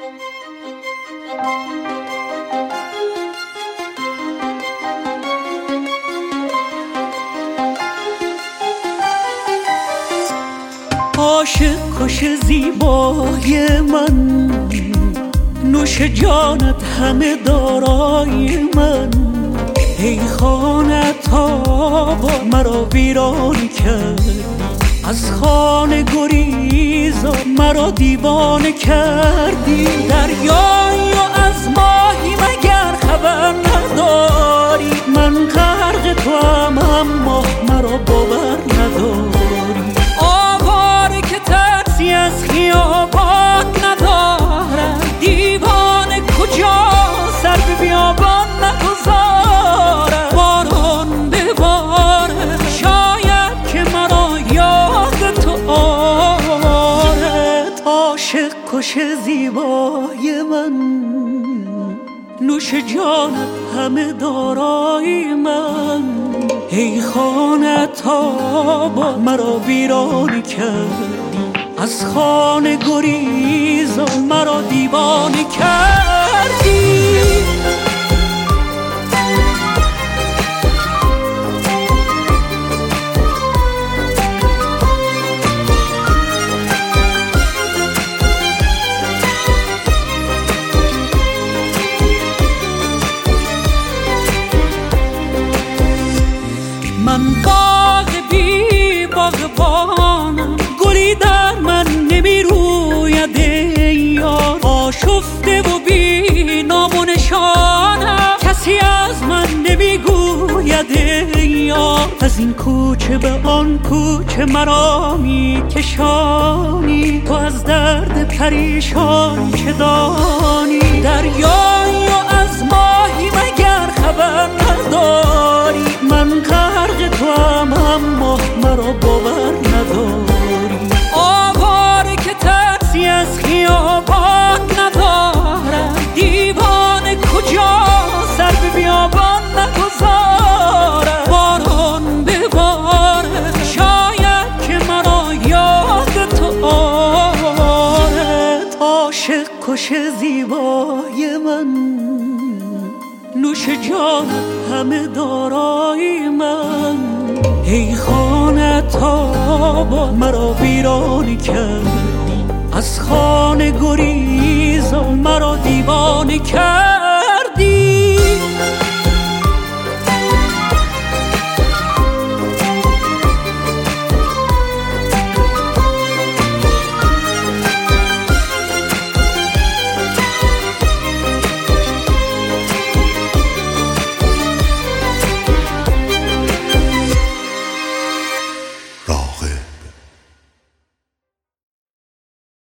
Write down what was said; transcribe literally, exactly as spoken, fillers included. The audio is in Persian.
عاشق کش زیبای من، نوش جانت همه دارای من. ای خانه تابا مرا ویران کردی، از خانه گریزا مرا دیوانه کردی. دریایی و از ماهی مگر خبر نداری؟ من غرق تو هم اما مرا باور نداری. آواره که ترسی از خیابان ندارد، دیوانه کجا سر به بیابان نگذارد. باران به باره شاید که مرا یاد تو آرد. عاشق کش زیبای من، نوش جانت همه دارای من. ای خانه تابا مرا ویران کردی، از خانه گریزا مرا دیوانه کردی. من باغ بی باغبانم، گلی در من نمی روید ای یار. آشفته و بی نام و نشانم، کسی از من نمی گوید ای یار. از این کوچه به آن کوچه مرا می کشانی، تو از درد پریشان چه دانی؟ دریایی و از ماهی مگر خبر نداری؟ من غرق تو هم اما مرا باور نداری. آواره که ترسی از خیابان ندارد، دیوانه کجا سر به بیابان نگذارد. باران به باره شاید که مرا یاد تو آرد. عاشق کش زیبای من، نوش جان همه دارای من. ای خانه تابا مرا ویران کردی، از خانه گریزا مرا دیوانه کردی.